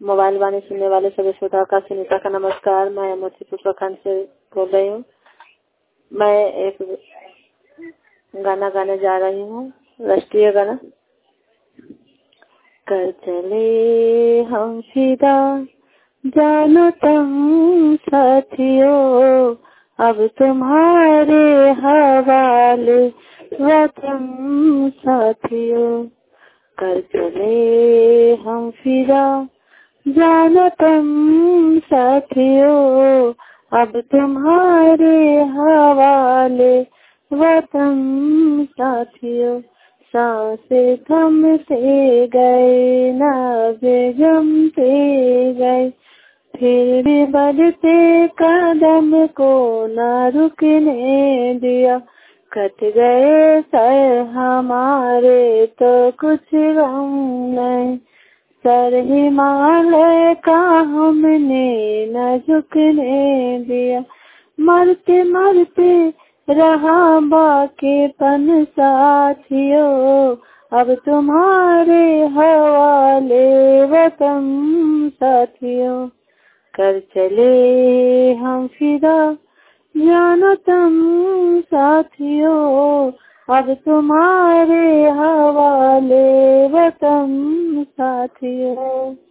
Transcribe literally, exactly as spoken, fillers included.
Mobile वाणी सुनने वाले सभी श्रोताओं का सुनीता का नमस्कार। मैं मोतीपुर प्रखंड से बोल रही हूँ। मैं एक गाना गाने जा रही हूँ, राष्ट्रीय गाना। कर चले हम फिदा जानो तुम साथियों, अब तुम्हारे हवाले वतन साथियों। कर चले हम फिदा जानो तुम साथियों, अब तुम्हारे हवाले वतन साथियों। सांसें थमते गए, नाज़े जमते गए, फिर भी बढ़ते कदम को न रुकने दिया। कट गए सर हमारे तो कुछ गम नहीं, सर हिमालय का हमने न झुकने दिया। मरते मरते रहा बाकीपन साथियों, अब तुम्हारे हवाले वतन साथियों। कर चले हम फिदा जानो तुम साथियों, अब तुम्हारे हवाले वतन साथियों।